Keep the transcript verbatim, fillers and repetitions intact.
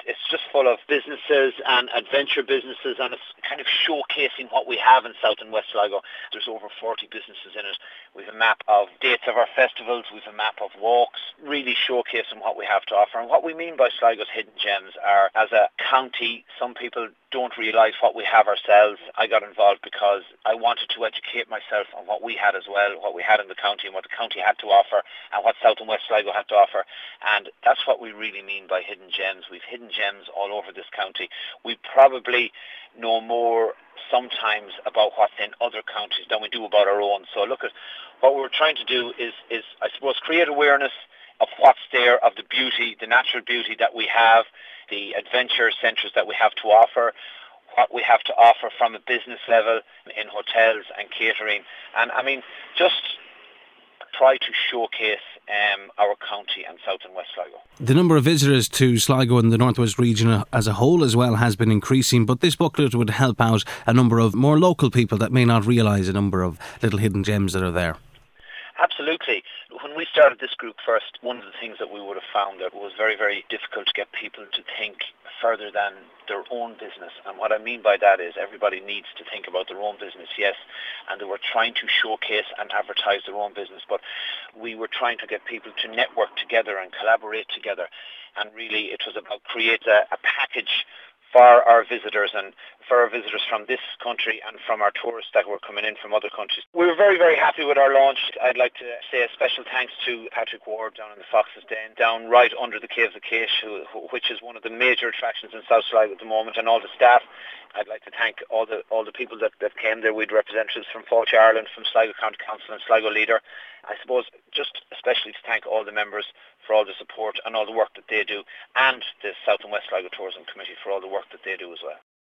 It's just full of businesses and adventure businesses, and it's kind of showcasing what we have in South and West Sligo. There's over forty businesses in it. We have a map of dates of our festivals. We have a map of walks, really showcasing what we have to offer. And what we mean by Sligo's hidden gems are, as a county, some people don't realise what we have ourselves. I got involved because I wanted to educate myself on what we had as well, what we had in the county and what the county had to offer and what South and West Sligo had to offer. And that's what we really mean by hidden gems. We've hidden gems all over this county. We probably know more sometimes about what's in other counties than we do about our own. So look, at what we're trying to do is, is I suppose, create awareness of what's there, of the beauty, the natural beauty that we have, the adventure centres that we have to offer, what we have to offer from a business level in hotels and catering. And I mean, just try to showcase um, our county and South and West Sligo. The number of visitors to Sligo and the Northwest region as a whole as well has been increasing, but this booklet would help out a number of more local people that may not realise a number of little hidden gems that are there. Absolutely. When we started this group first, one of the things that we would have found that was very, very difficult to get people to think further than their own business. And what I mean by that is everybody needs to think about their own business, yes, and they were trying to showcase and advertise their own business, but we were trying to get people to network together and collaborate together. And really it was about create a, a package for our visitors and for our visitors from this country and from our tourists that were coming in from other countries. We were very, very happy with our launch. I'd like to say a special thanks to Patrick Ward down in the Fox's Den, down right under the Caves of Keash, who, which is one of the major attractions in South Sligo at the moment, and all the staff. I'd like to thank all the all the people that, that came there. We had representatives from Fáilte Ireland, from Sligo County Council and Sligo Leader. I suppose just especially to thank all the members for all the support and all the work that they do, and the South and West Sligo Tourism Committee for all the work that they do as well.